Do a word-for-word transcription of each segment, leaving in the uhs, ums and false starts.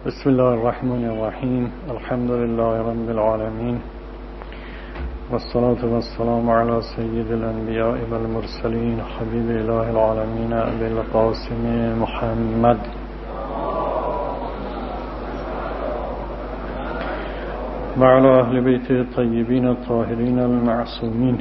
بسم الله الرحمن الرحیم. الحمد لله رب العالمین والصلاة والسلام على سید الانبیاء والمرسلین حبیب اله العالمین ابی القاسم محمد و علی اهل بیت الطیبین الطاهرین المعصومین.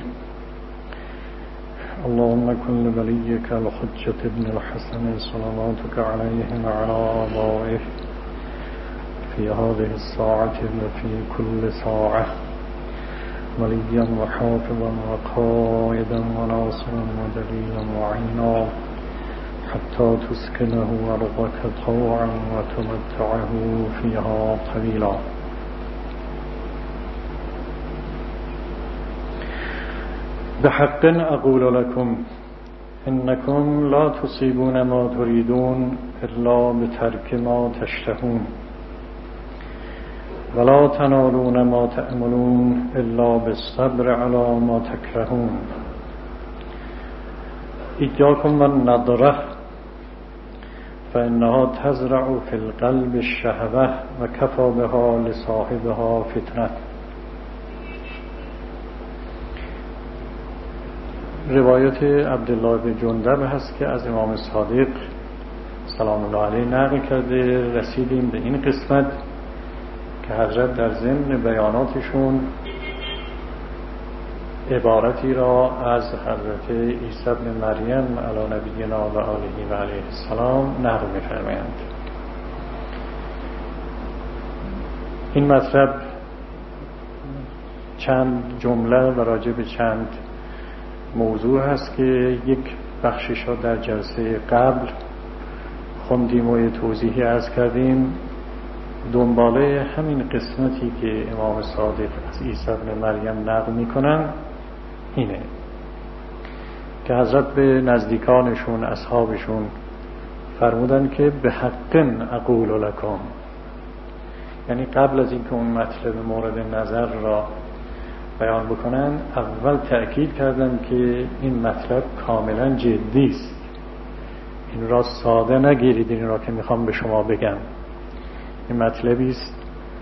اللهم كن لوليك الحجة ابن الحسن صلواتك عليه وعلى آبائه في هذه الساعة وفي كل ساعة وليا وحافظا وقائدا وناصرا ودليلا وعينا حتى تسكنه أرضك طوعا وتمتعه فيها طويلا. بحق أقول لكم إنكم لا تصيبون ما تريدون إلا بترك ما تشتهون ولا تنالون ما تأملون إلا بالصبر على ما تكرهون. إياكم والنظرة فإنها تزرع في القلب الشهوة وكفى بها لصاحبها فتنة. روایت عبدالله بن جندب هست که از امام صادق سلام الله علیه نقل کرده. رسیدیم به این قسمت که حضرت در ضمن بیاناتشون عبارتی را از حضرت عیسی بن مریم علی نبینا و آله و علیه السلام نقل می‌فرمایند. این مطلب چند جمله و راجع به چند موضوع هست که یک بخشش را در جلسه قبل خوندیم و توضیحی عرض کردیم. دنباله همین قسمتی که امام صادق از عیسی بن مریم نقل میکنن اینه که حضرت به نزدیکانشون اصحابشون فرمودن که به حق اقول لکم، یعنی قبل از اینکه اون مطلب مورد نظر را بیان بکنن اول تأکید کردن که این مطلب کاملا جدی است، این را ساده نگیرید، این را که میخوام به شما بگم این مطلبی است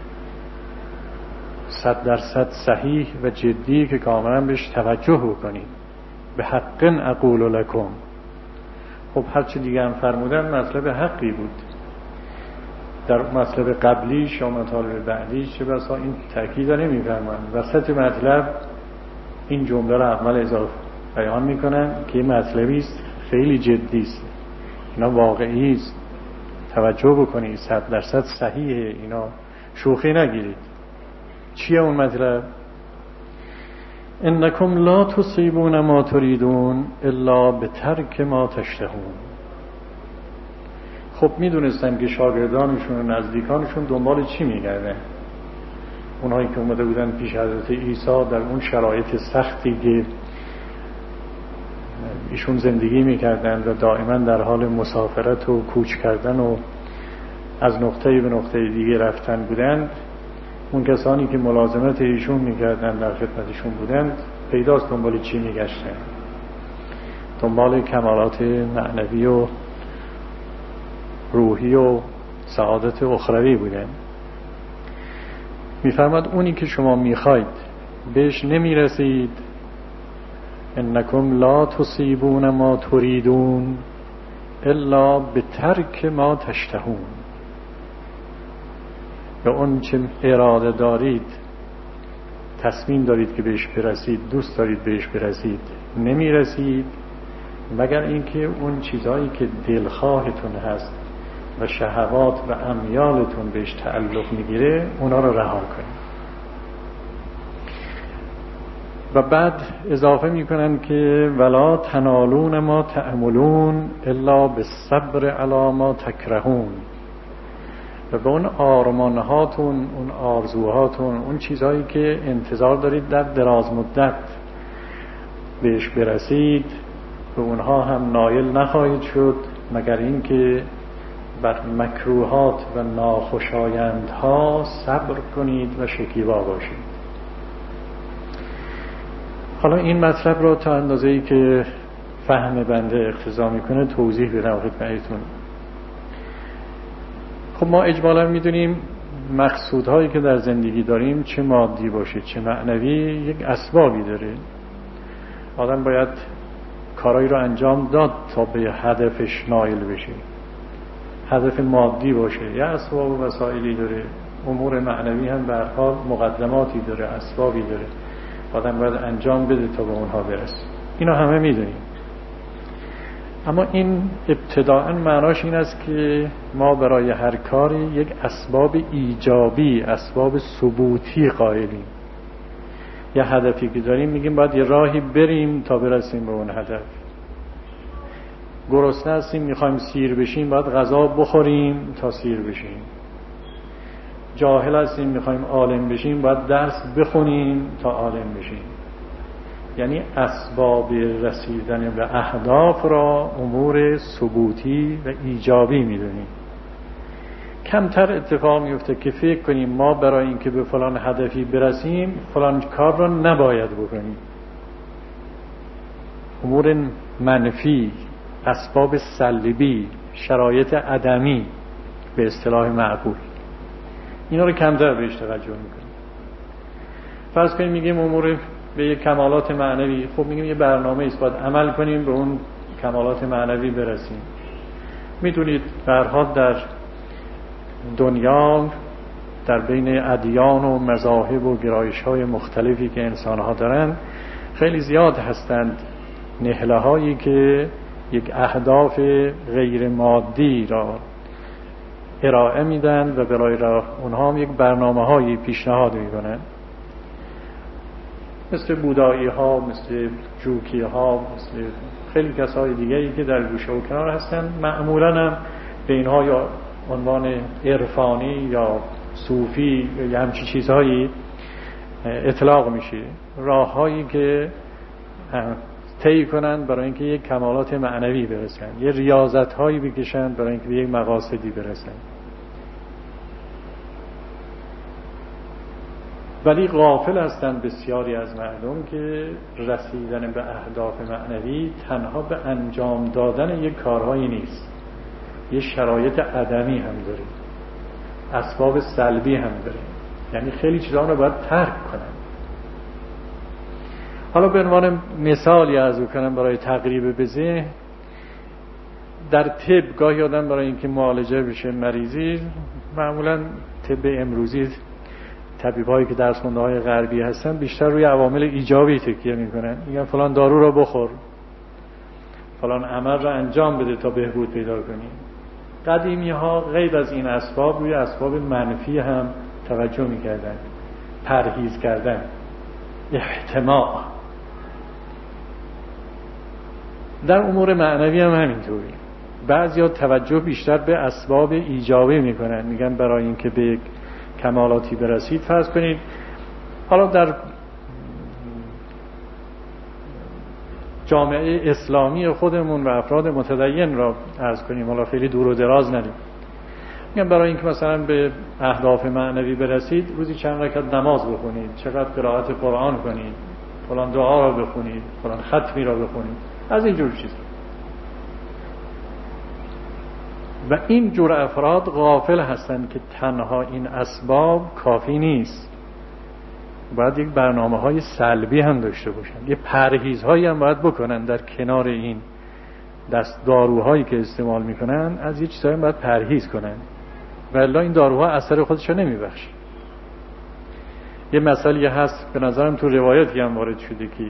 صد درصد صحیح و جدی که کاملا بهش توجه بکنید. به حق اقول لکم. خب هرچی دیگه هم فرمودن مطلب حقی بود. در مطلب قبلیش یا مطالب بعدیش چه بسا این تأکید نمی فرمایند. وسط مطلب این جمله را اول اضافه بیان میکنن که این مطلبی است خیلی جدی است، اینا واقعی است، توجه بکنید، صد درصد صحیحه، اینا شوخی نگیرید. چیه اون مطلب؟ انکم لا تصیبون ما تریدون الا بترک ما تشتهون. خب میدونستن که شاگردانشون و نزدیکانشون دنبال چی میگردن. اونهایی که اومده بودن پیش حضرت عیسی در اون شرایط سختی که ایشون زندگی میکردن و دائما در حال مسافرت و کوچ کردن و از نقطه‌ای به نقطه دیگه رفتن بودند، اون کسانی که ملازمت ایشون میکردن در خدمتشون بودند پیداست دنبال چی میگشتن. دنبال کمالات معنوی و روحی و سعادت اخروی بودن. میفرماد اونی که شما میخواید بهش نمیرسید. انکم لا تصیبون ما تریدون الا بترک ما تشتهون. به اون چه اراده دارید، تصمیم دارید که بهش برسید، دوست دارید بهش برسید، نمیرسید مگر اینکه اون چیزایی که دلخواهتون هست و شهوات و امیالتون بهش تعلق میگیره اونا رو رها کنید. و بعد اضافه میکنن که ولا تنالون ما تأملون الا بالصبر علی ما تکرهون. و به اون آرمانهاتون، اون آرزوهاتون، اون چیزهایی که انتظار دارید در دراز مدت بهش برسید، به اونها هم نایل نخواهید شد مگر اینکه بر مکروهات و ناخوشایندها صبر کنید و شکیبا باشید. حالا این مطلب را تا اندازه‌ای که فهم بنده اقتضا میکنه توضیح بدم خدمتتون. خب ما اجمالا میدونیم مقصودهایی که در زندگی داریم، چه مادی باشه چه معنوی، یک اسبابی داره. آدم باید کارایی رو انجام داد تا به هدفش نائل بشه. هدف مادی باشه یا اسباب و وسایلی داره، امور معنوی هم به هر حال مقدماتی داره، اسبابی داره، آدم باید انجام بده تا به اونها برسه. اینو همه میدونیم. اما این ابتداءً معناش این است که ما برای هر کاری یک اسباب ایجابی، اسباب ثبوتی قائلیم. یه هدفی که داریم میگیم باید یه راهی بریم تا برسیم به اون هدف. گرسنه هستیم میخوایم سیر بشیم، باید غذا بخوریم تا سیر بشیم. جاهل هستیم میخوایم عالم بشیم، باید درس بخونیم تا عالم بشیم. یعنی اسباب رسیدن به اهداف را امور ثبوتی و ایجابی میدونیم. کمتر اتفاق میفته که فکر کنیم ما برای اینکه به فلان هدفی برسیم فلان کار را نباید بکنیم. امور منفی، اسباب سلبی، شرایط عدمی به اصطلاح معقول، اینا رو کمتر بهش توجه میکنیم. فرض کنیم میگیم امور به یک کمالات معنوی، خب میگیم یه برنامه است باید عمل کنیم به اون کمالات معنوی برسیم. میدونید به هر حال در دنیا در بین ادیان و مذاهب و گرایش‌های مختلفی که انسان‌ها دارن خیلی زیاد هستند نهله هایی که یک اهداف غیر مادی را ارائه میدن و برای راه اونها هم یک برنامه هایی پیشنهاد میکنن، مثل بودایی ها، مثل جوکی ها، مثل خیلی کسای دیگری که در گوشه و کنار هستن. معمولا هم به اینها یا عنوان عرفانی یا صوفی یا همچی چیزهایی اطلاق میشه، راه هایی که طی کنند برای اینکه یک کمالات معنوی برسن، یه ریاضت هایی بکشند برای اینکه به یک مقاصدی برسن. ولی غافل هستند بسیاری از مردم که رسیدن به اهداف معنوی تنها به انجام دادن یک کارهایی نیست، یه شرایط عدمی هم داره، اسباب سلبی هم داره، یعنی خیلی چیزا رو باید ترک کنن. حالا به عنوان مثالی عرض کنم برای تقریب به ذهن، در طب گاهی آدم برای اینکه معالجه بشه مریضی، معمولا طب امروزی طبیبایی که درس خونده های غربی هستن بیشتر روی عوامل ایجابی تکیه میکنن، میگن فلان دارو رو بخور، فلان عمل رو انجام بده تا بهبود پیدا کنی. قدیمی ها غیر از این اسباب روی اسباب منفی هم توجه میکردن، پرهیز کردن، احتماع. در امور معنوی هم همینطوری، بعضیا توجه بیشتر به اسباب ایجابی میکنن، میگن برای اینکه به یک کمالاتی برسید، فرض کنید حالا در جامعه اسلامی خودمون و افراد متدین را عرض کنیم، حالا خیلی دور و دراز نریم، میگن برای اینکه مثلا به اهداف معنوی برسید روزی چند رکعت نماز بخونید، چقدر قرائت قرآن کنید، فلان دعا را بخونید، فلان ختمی را بخونید، از این جور چیزا. و این جور افراد غافل هستند که تنها این اسباب کافی نیست، باید یک برنامه های سلبی هم داشته باشن، یه پرهیز هایی هم باید بکنن در کنار این دست داروهایی که استعمال میکنن، از یه چیزایی باید پرهیز کنن ولی این داروها اثر خودشو نمیبخشه. یه مسئله هست به نظرم تو روایتی هم وارد شده که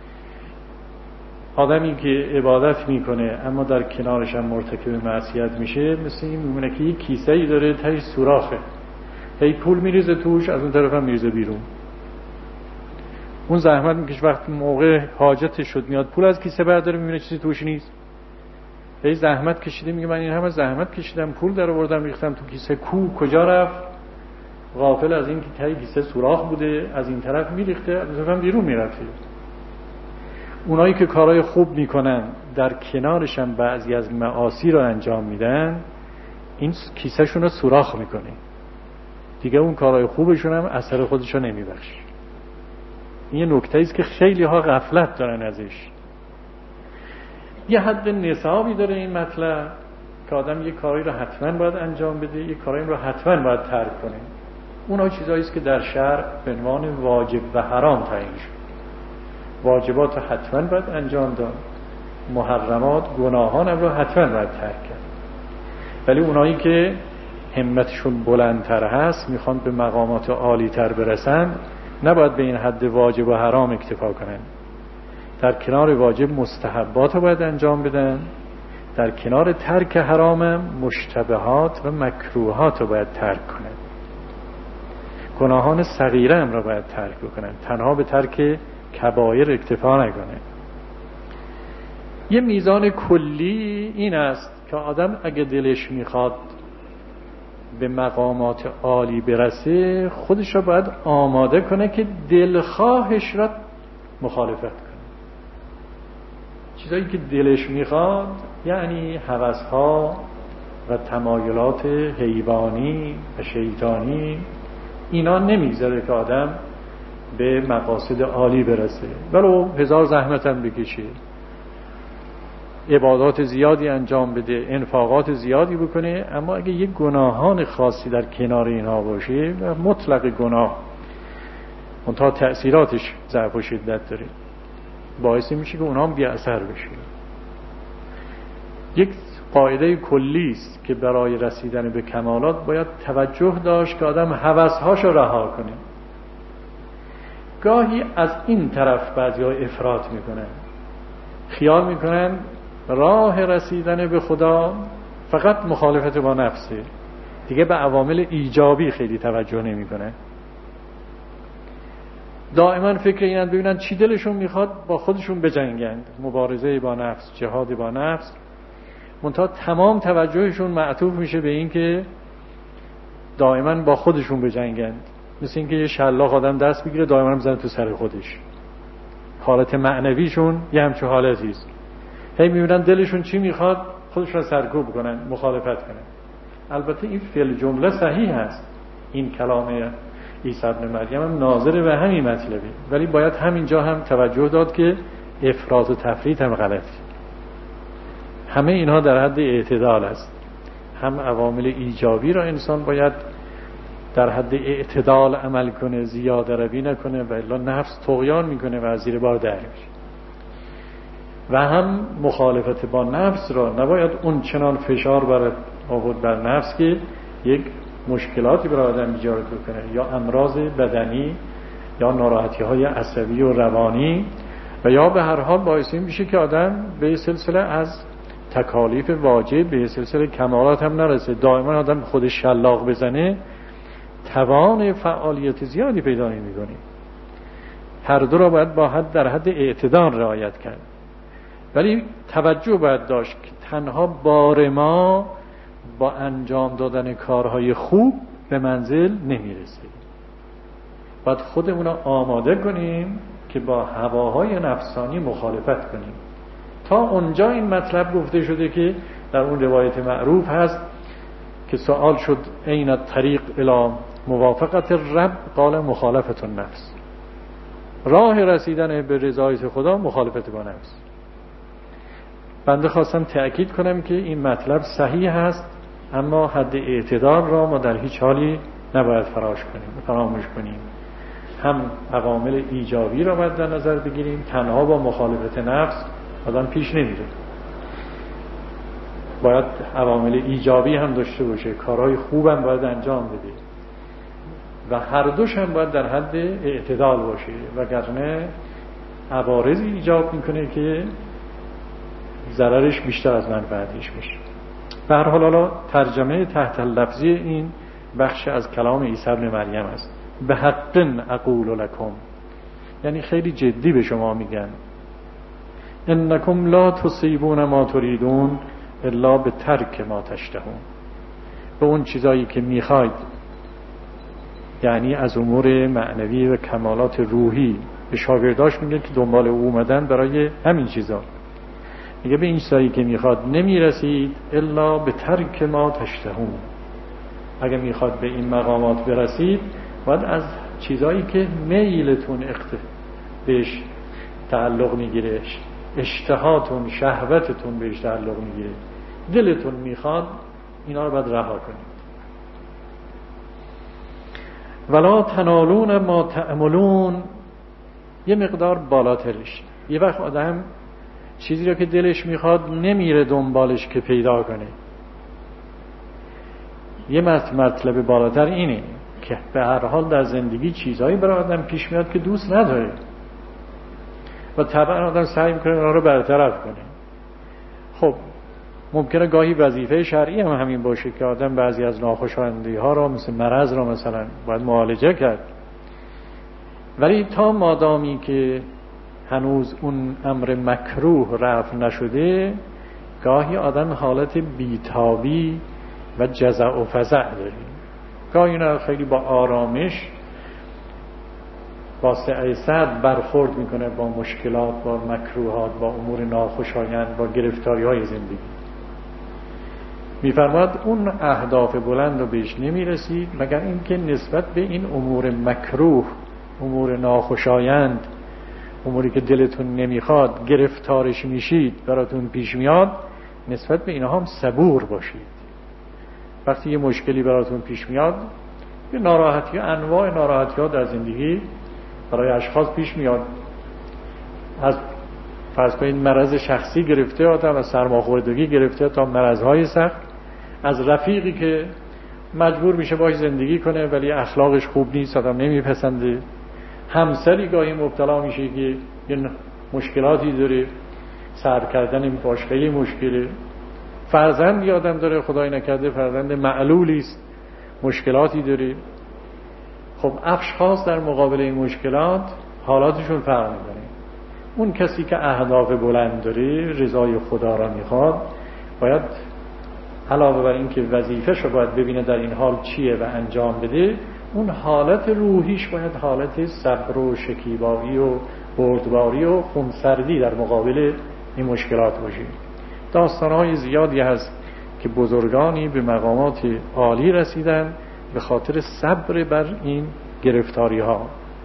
آدمی که عبادت میکنه اما در کنارش هم مرتکب معصیت میشه، مثل این میمونه که یک کیسه ای داره تهش سوراخه، هی پول میریزه توش، از اون طرف هم میریزه بیرون. اون زحمت میکشه، وقتی موقع حاجتش شد میاد پول از کیسه برداره، میبینه چیزی توش نیست. هی زحمت کشیده، میگه من این همه زحمت کشیدم، پول در آوردم ریختم تو کیسه، کو کجا رفت؟ غافل از این که ته کیسه سوراخ بوده، از این طرف میریخته، از اون طرف بیرون میرفته. اونایی که کارهای خوب میکنن در کنارش هم بعضی از معاصی رو انجام میدن، این کیسه شون رو سوراخ میکنه دیگه، اون کارهای خوبشون هم اثر خودشو نمیبخشه. این یه نکته است که خیلی ها غفلت دارن ازش. یه حد نصابی داره این مطلب، که آدم یک کاری رو حتما باید انجام بده، یک کاری رو حتما باید ترک کنه. اونها چیزایی است که در شرع به عنوان واجب و حرام تعیین شد. واجبات رو حتما باید انجام داد، محرمات گناهان هم رو حتما باید ترک کرد. ولی اونایی که همتشون بلندتر هست، میخوان به مقامات عالی تر برسن، نباید به این حد واجب و حرام اکتفا کنن. در کنار واجب مستحبات رو باید انجام بدن، در کنار ترک حرام مشتبهات و مکروهات رو باید ترک کنن. گناهان صغیره هم رو باید ترک کنن، تنها به ترک کبایر اکتفا نکنن. یه میزان کلی این است که آدم اگه دلش میخواد به مقامات عالی برسه، خودش رو باید آماده کنه که دلخواهش را مخالفت کنه. چیزایی که دلش میخواد یعنی هوس‌ها و تمایلات حیوانی و شیطانی، اینا نمیذاره که آدم به مقاصد عالی برسه، ولو هزار زحمت هم بکشه، عبادات زیادی انجام بده، انفاقات زیادی بکنه، اما اگه یک گناهان خاصی در کنار اینها باشه و مطلق گناه منتها تأثیراتش ضعف و شدت داره، باعث میشه که اونها هم بی اثر بشه. یک قاعده کلی است که برای رسیدن به کمالات باید توجه داشت که آدم هوس‌هاشو رها کنه. گاهی از این طرف بعضی‌ها افراط میکنن، خیال میکنن راه رسیدن به خدا فقط مخالفت با نفسه، دیگه به عوامل ایجابی خیلی توجه نمیکنن. دائما فکر اینن ببینن چی دلشون میخواد با خودشون بجنگند، مبارزه با نفس، جهاد با نفس، منتها تمام توجهشون معطوف میشه به این که دائما با خودشون بجنگند. مثل اینکه یه شلاق آدم دست بگیره دائما بزنه تو سر خودش. حالت معنویشون یه همچون حالتی است. هی میبینن دلشون چی میخواد خودشون سرکوب کنن، مخالفت کنن. البته این فعل جمله صحیح هست، این کلام عیسی ابن مریم هم ناظر به همین مطلبی، ولی باید همینجا هم توجه داد که افراط و تفریط هم غلطه. همه اینها در حد اعتدال است. هم عوامل ایجابی را انسان باید در حد اعتدال عمل کنه، زیاده روی نکنه و الا نفس طغیان میکنه و از زیر بار در میشه. و هم مخالفت با نفس را نباید اون چنان فشار برد آورد بر نفس که یک مشکلاتی برای آدم ایجاد کنه، یا امراض بدنی یا ناراحتی های عصبی و روانی، و یا به هر حال باعث این میشه که آدم به سلسله از تکالیف واجب به سلسله کمالات هم نرسه. دائما آدم خودش شلاق بزنه توان فعالیت زیادی پیدا نمی‌کنه. هر دو را باید با حد در حد اعتدال رعایت کرد، ولی توجه باید داشت که تنها بار ما با انجام دادن کارهای خوب به منزل نمیرسه. باید خودمون را آماده کنیم که با هواهای نفسانی مخالفت کنیم. تا اونجا این مطلب گفته شده که در اون روایت معروف هست که سوال شد این الطریق الی موافقت رب، قال مخالفت النفس. راه رسیدن به رضایت خدا مخالفت با نفس. بنده خواستم تأکید کنم که این مطلب صحیح هست، اما حد اعتدال را ما در هیچ حالی نباید فراش کنیم، فراموش کنیم. هم عوامل ایجابی را باید در نظر بگیریم، تنها با مخالفت نفس آدم پیش نمیره. باید عوامل ایجابی هم داشته باشه، کارهای خوب هم باید انجام بده و هر دوش هم باید در حد اعتدال باشه، وگرنه عوارضی ایجاب میکنه که ضررش بیشتر از منفعتش میشه. به هر حال حالا ترجمه تحت لفظی این بخش از کلام عیسی ابن مریم است. به حق اقول لکم، یعنی خیلی جدی به شما میگن انکم لا تصیبون ما تریدون الا به ترک ما تشتهون. به اون چیزایی که میخواید، یعنی از امور معنوی و کمالات روحی، به شاگرداش میگه که دنبال او اومدن برای همین چیزا، میگه به این چیزایی که میخواد نمیرسید الا به ترک ما تشتهون. اگه میخواد به این مقامات برسید باید از چیزایی که میلتون اقت بهش تعلق میگیره، اشتهاتون، شهوتتون بهش تعلق میگیره، دلتون میخواد اینا رو باید رها کنید. ولا تنالون ما تأملون یه مقدار بالاترش. یه وقت آدم چیزی رو که دلش میخواد نمیره دنبالش که پیدا کنه. یه مطلب بالاتر اینه که به هر حال در زندگی چیزهایی برای آدم پیش میاد که دوست نداره و طبعا آدم سعی میکنه اونا رو برطرف کنه. خب ممکنه گاهی وظیفه شرعی هم همین باشه که آدم بعضی از ناخوشایندی ها رو مثل مرض رو مثلا باید معالجه کرد، ولی تا مادامی که هنوز اون امر مکروه رفع نشده گاهی آدم حالت بیتابی و جزع و فزع داره. گاهی اینا خیلی با آرامش با سعی صد برخورد میکنه با مشکلات، با مکروهات، با امور ناخوشایند، با گرفتاری های زندگی. میفرماد اون اهداف بلند رو بهش نمیرسید مگر اینکه نسبت به این امور مکروه، امور ناخوشایند، اموری که دلتون نمیخواد گرفتارش میشید، براتون پیش میاد، نسبت به اینها هم صبور باشید. وقتی یه مشکلی براتون پیش میاد، یه ناراحتی، انواع ناراحتی ها در زندگی برای اشخاص پیش میاد، از فرض کنید مرض شخصی گرفته آدم، از سرماخوردگی گرفته تا مرضهای سخت، از رفیقی که مجبور میشه باش زندگی کنه ولی اخلاقش خوب نیست، آدم نمیپسنده، همسری گاهی مبتلا میشه که یه مشکلاتی داره، سر کردن باش خیلی مشکله، فرزندی آدم داره خدای نکرده فرزند معلولی است، مشکلاتی داره. خب اشخاص در مقابل این مشکلات حالاتشون فرق میکنه. اون کسی که اهداف بلند داره، رضای خدا را میخواد، باید علاوه بر این که وظیفه‌ش رو باید ببینه در این حال چیه و انجام بده، اون حالت روحیش باید حالت صبر و شکیبایی و بردباری و خونسردی در مقابل این مشکلات باشه. داستان‌های زیادی هست که بزرگانی به مقامات عالی رسیدن به خاطر صبر بر این گرفتاری ها.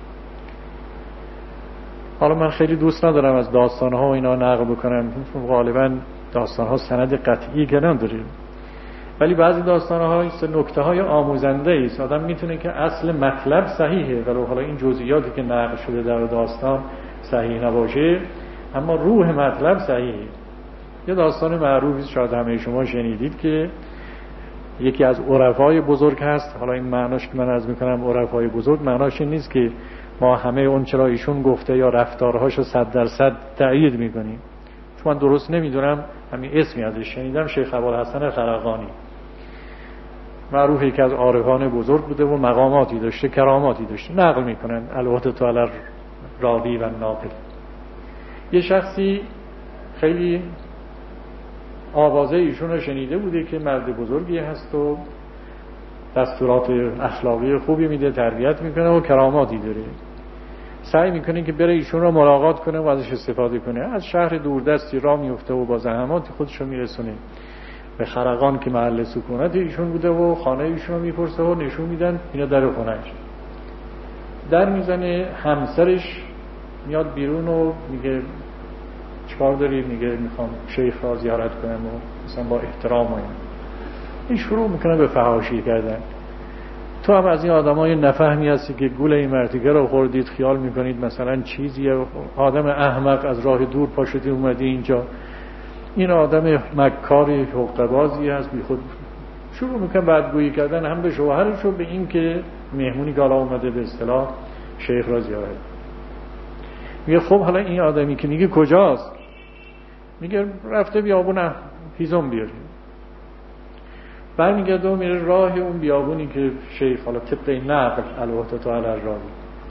حالا من خیلی دوست ندارم از داستان‌ها و اینا نقل بکنم، چون غالبا داستان‌ها سند قطعی که نداره، ولی بعضی داستان‌ها نکته‌های آموزنده است. آدم میتونه که اصل مطلب صحیحه ولی حالا این جزئیاتی که نقل شده در داستان صحیح نباشه، اما روح مطلب صحیحه. یه داستان معروفی شاید همه شما شنیدید که یکی از عرفای بزرگ هست. حالا این معناش که من عرض میکنم عرفای بزرگ، معناش این نیست که ما همه اون چرا ایشون گفته یا رفتارهاشو صد درصد تأیید میکنیم، چون من درست نمیدونم، همین اسمی ازش شنیدم، شیخ ابوالحسن خرقانی معروفه که از عارفان بزرگ بوده و مقاماتی داشته، کراماتی داشته، نقل میکنن البته تو علی راوی و ناقل. یه شخصی خیلی آوازه ایشون رو شنیده بوده که مرد بزرگی هست و دستورات اخلاقی خوبی میده، تربیت میکنه و کراماتی داره. سعی میکنه که بره ایشون رو ملاقات کنه و ازش استفاده کنه. از شهر دوردستی راه میفته و با زحمات خودش رو میرسونه به خرقان که محل سکونت ایشون بوده و خانه ایشون رو میپرسه و نشون میدن اینا در خونهش. در میزنه، همسرش میاد بیرون و میگه چکار داری؟ میگه میخوام شیخ را زیارت کنم و مثلا با احترام و این این شروع میکنه به فحاشی کردن. تو هم از این آدمای نفهمی هستی که گول این مرتیکه رو خوردید، خیال میکنید مثلا چیزیه، آدم احمق از راه دور پاشدی اومدی اینجا، این آدم مکاری حقه‌بازی هست، بی خود شروع میکنه بدگویی کردن هم به شوهرش و به این که مهمونی گالا اومده به اصطلاح شیخ را زیارت. میگه خب حالا این آدمی که میگه کجاست؟ میگه رفته بیابون هیزم بیاری. برمیگرده و میره راه اون بیابونی که شیخ، حالا طبق نقل البته تو علی راوی،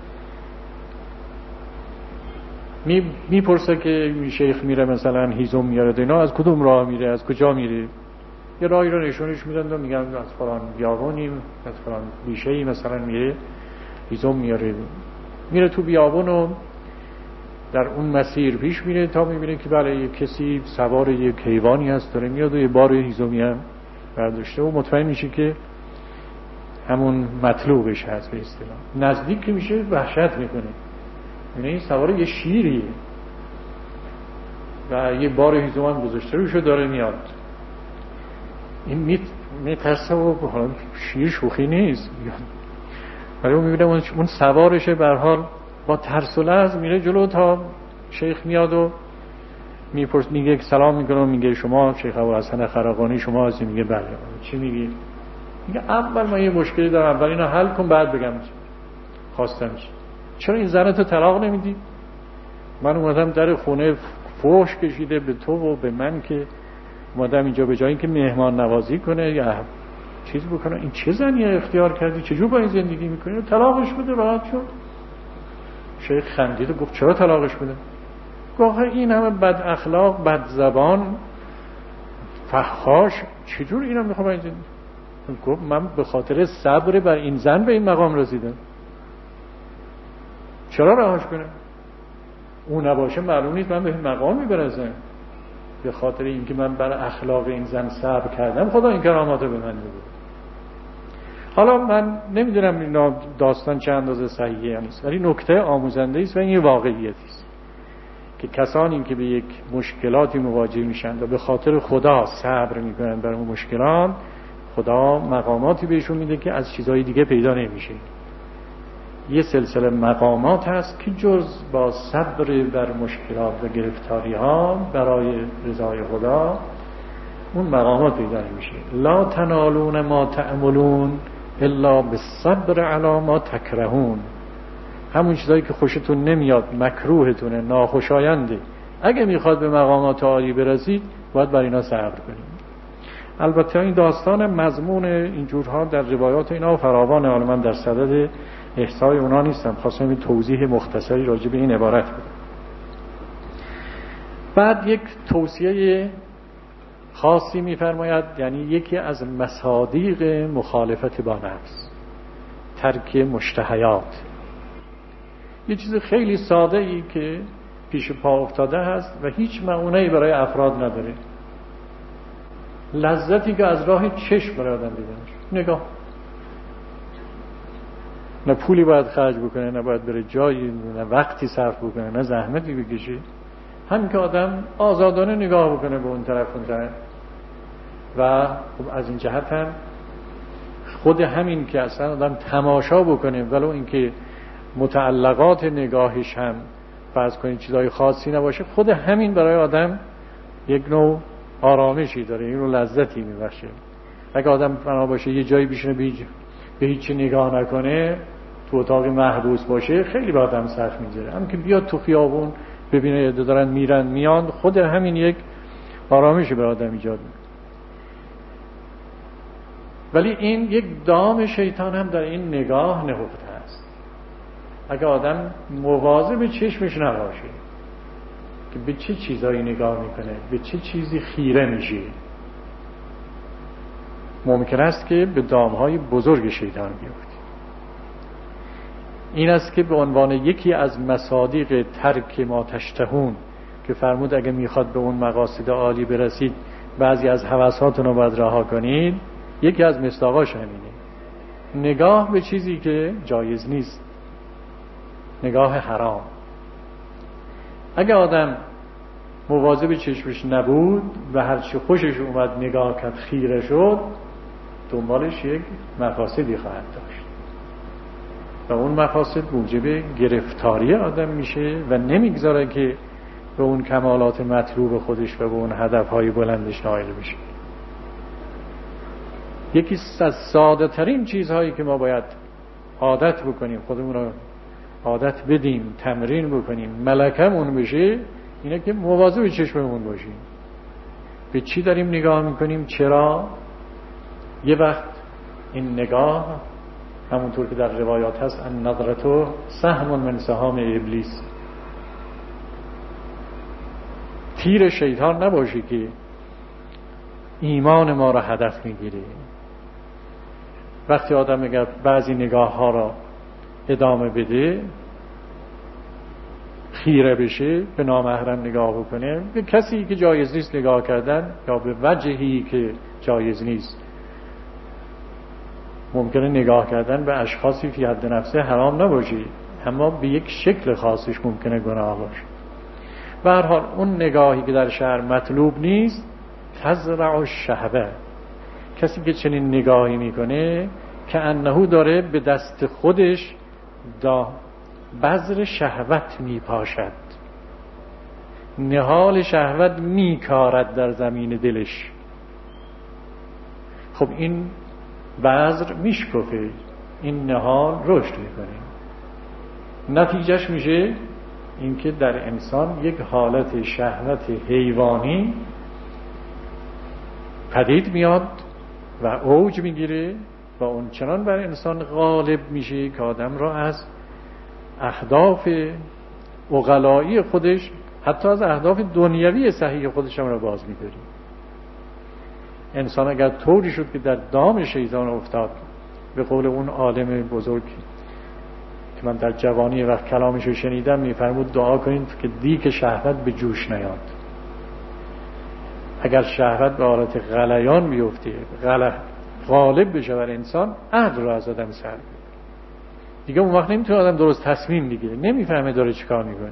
می میپرسه که شیخ میره مثلا هیزم میاره، اینا از کدوم راه میره، از کجا میره؟ یه راهی رو نشونش میدن و میگن از فلان بیابونی، از فلان بیشه‌ای مثلا میره هیزم میاره. میره تو بیابون و در اون مسیر پیش میره تا میبینه که بله یک کسی سوار یک حیوانی هست داره میاد و یه بار هیزمی هم برداشته و مطمئن میشه که همون مطلوبش هست به اصطلاح. نزدیک که میشه وحشت میکنه، یعنی این سوار یه شیریه و یه بار هیزم هم گذاشته روشو داره میاد. این میترسه و شیر شوخی نیست، ولی اون میبینه اون سوارشه به هر حال با ترس و لرز میره جلو تا شیخ میاد و میپرس، میگه سلام میکنه، میگه شما شیخ ابوالحسن خرقانی شما هستی؟ میگه بله. چی میگی؟ میگه اول من یه مشکلی دارم، اول اینو حل کن بعد بگم خواستم چی. چرا این زنتو طلاق نمیدی؟ من اومدم در خونه فحش کشیده به تو و به من که اومدم اینجا به جای اینکه مهمان نوازی کنه یا چیز بکنه، این چه زنیه اختیار کردی؟ چجور با این زندگی میکنی؟ طلاقش بده راحت شد. شیخ خندید و گفت چرا طلاقش بده؟ گفت این همه بد اخلاق، بد زبان، فحاش، چجور اینا میخوام این زندگی؟ گفت من به خاطر صبر بر این زن به این مقام رسیدم، چرا رهاش کنم؟ اون نباشه معلوم نیست من به این مقام میبرسم. به خاطر اینکه من بر اخلاق این زن صبر کردم خدا این کرامات رو به من میده. حالا من نمیدونم اینا داستان چه اندازه صحیحه نیست، ولی نکته آموزنده است و این واقعیتی است که کسانی که به یک مشکلاتی مواجه میشن و به خاطر خدا صبر میکنن بر اون مشکلات، خدا مقاماتی بهشون میده که از چیزهای دیگه پیدا نمیشه. یه سلسله مقامات هست که جز با صبر بر مشکلات و گرفتاری ها برای رضای خدا اون مقامات پیدا نمیشه. لا تنالون ما تعملون الا بالصبر علی ما تکرهون. همون چیزایی که خوشتون نمیاد، مکروهتونه، ناخوشاینده، اگه میخواد به مقامات عالی برسید باید بر اینا صبر کنید. البته این داستان مضمون اینجورها در روایات اینا فراوانه، حالا من در صدد احصای اونا نیستم، خواستم این توضیح مختصری راجع به این عبارت بدم. بعد یک توصیه خاصی می‌فرماید، یعنی یکی از مصادیق مخالفت با نفس ترک مشتهیات. یه چیز خیلی ساده ای که پیش پا افتاده هست و هیچ معنی برای افراد نداره، لذتی که از راه چشم برای آدم دیدنش. نگاه، نه پولی باید خرج بکنه، نه باید بره جایی، نه وقتی صرف بکنه، نه زحمتی بکشه، همین که آدم آزادانه نگاه بکنه به اون طرف اون طرف. و خب از این جهت هم خود همین که اصلا آدم تماشا بکنه، ولو اینکه متعلقات نگاهش هم فرض کنید چیزای خاصی نباشه، خود همین برای آدم یک نوع آرامشی داره، این رو لذتی میبخشه. اگه آدم فنا باشه یه جایی بشینه به هیچ نگاه نکنه، تو اتاق محبوس باشه، خیلی به آدم سخت میذاره. هم که بیاد تو خیابون ببینه دارن میرن میان، خود همین یک آرامشی برای آدم ایجاد میکنه. ولی این یک دام شیطان هم در این نگاه نهفته است. اگه آدم مواظب چشمش نباشه که به چه چیزایی نگاه میکنه، به چه چیزی خیره میشه، ممکن است که به دامهای بزرگ شیطان بیفته. این است که به عنوان یکی از مصادیق ترک ما تشتهون که فرمود اگه میخواد به اون مقاصد عالی برسید بعضی از هوساتون رو باید رها کنید، یکی از مصداقاش همینه، نگاه به چیزی که جایز نیست، نگاه حرام. اگه آدم مواظب چشمش نبود و هرچی خوشش اومد نگاه کرد خیره شد، دنبالش یک مفاسدی خواهد داشت و اون مفاسد موجب گرفتاری آدم میشه و نمیگذاره که به اون کمالات مطلوب خودش و به اون هدفهای بلندش نائل بشه. یکی از ساده ترین چیزهایی که ما باید عادت بکنیم، خودمون رو عادت بدیم، تمرین بکنیم، ملکمون بشه، اینه که مواظب چشممون باشیم. به چی داریم نگاه میکنیم؟ چرا؟ یه وقت این نگاه همونطور که در روایات هست ان نظرتو سهم من سهام ابلیس، تیر شیطان نباشه که ایمان ما را هدف میگیره. وقتی آدم اگر بعضی نگاه ها را ادامه بده، خیره بشه، به نامحرم نگاه بکنه، به کسی که جایز نیست نگاه کردن یا به وجهی که جایز نیست، ممکنه نگاه کردن به اشخاصی فی حد نفسه حرام نباشه، اما به یک شکل خاصش ممکنه گناه باشه. به هر حال اون نگاهی که در شرع مطلوب نیست، تزرع الشهوه، کسی که چنین نگاهی میکنه که انهو داره به دست خودش دا بذر شهوت میپاشد، نهال شهوت میکارد در زمین دلش. خب این بذر میشکفه، این نهال رشد میکنه، نتیجهش میشه اینکه در انسان یک حالت شهوت حیوانی پدید میاد و اوج میگیره و اون چنان بر انسان غالب میشه که آدم را از اهداف عقلایی خودش، حتی از اهداف دنیوی صحیح خودش هم را باز می‌داره. انسان اگر طوری شد که در دام شیطان افتاد، به قول اون عالم بزرگ که من در جوانی وقت کلامش رو شنیدم میفرمود دعا کنید که دیگ شهوت به جوش نیاد. اگر شهوت به حالت غلیان بیفته، غل غالب بشه بر انسان، عقل رو از آدم سر دیگه، اون وقت نمیتونه آدم درست تصمیم بگیره، نمیفهمه داره چیکار میکنه.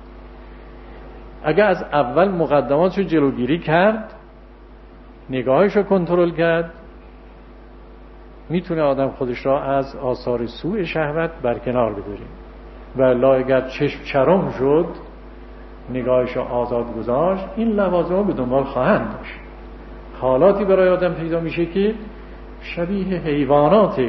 اگر از اول مقدماتش رو جلوگیری کرد، نگاهش رو کنترل کرد، میتونه آدم خودش را از آثار سوء شهوت برکنار بداره. و الا اگر چشم چرم شد، نگاهش رو آزاد گذاشت، این لوازم ها به دنبال خواهند داشت. حالاتی برای آدم پیدا میشه که شبیه حیوانات،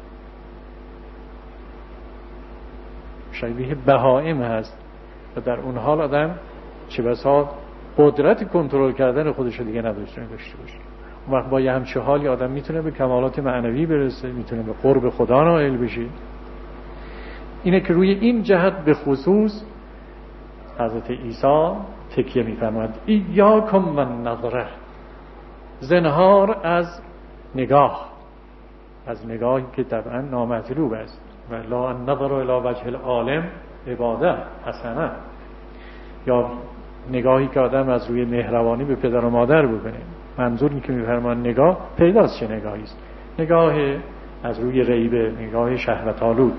شبیه بهائم هست و در اون حال آدم چه بسا قدرت کنترل کردن خودش رو دیگه نداشته داشته باشه. اون وقت با یه همچه حالی آدم میتونه به کمالات معنوی برسه، میتونه به قرب خدا نائل بشه. اینه که روی این جهت به خصوص حضرت عیسی تکیه می‌فرماید: ایاکم من نظره، زنهار از نگاه، از نگاهی که طبعا نامطلوب است. و لا النظر الی وجه العالم عباده حسنه، یا نگاهی که آدم از روی مهربانی به پدر و مادر بکنه. منظور این که می‌فرماید نگاه پیداست چه نگاهی است، نگاه از روی ریبه، نگاه شهوت آلود.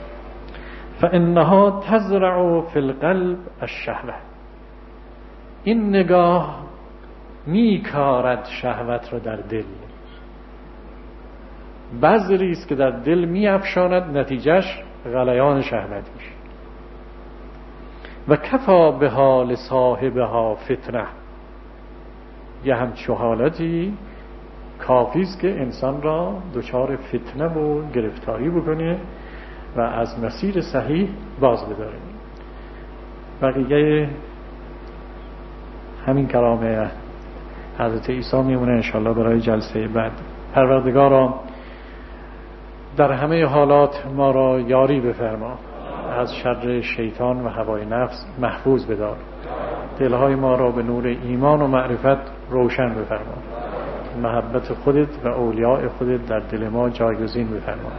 فانها تزرع فی القلب الشهوه، این نگاه میکارد شهوت را در دل، بذری است که در دل میافشاند، نتیجهش غلیان شهوت میشه. و کفا به حال صاحبها فتنه، یه همچو حالتی کافی است که انسان را دچار فتنه و گرفتاری بکنه و از مسیر صحیح باز بداره. بقیه همین کلام حضرت عیسی میمونه انشاءالله برای جلسه بعد. پروردگارا در همه حالات ما را یاری بفرما، از شر شیطان و هوای نفس محفوظ بدار، دلهای ما را به نور ایمان و معرفت روشن بفرما، محبت خودت و اولیاء خودت در دل ما جایگزین بفرما.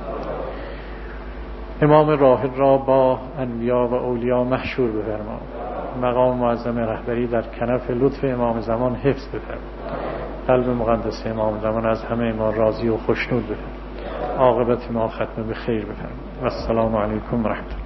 امام راحل را با انبیا و اولیاء محشور بفرما، مقام معظم رهبری در کنف لطف امام زمان حفظ بفرما، قلب مقدس امام زمان از همه ما راضی و خوشنود بفرما، عاقبت ما ختم به خیر بفرما. و السلام علیکم و رحمت الله.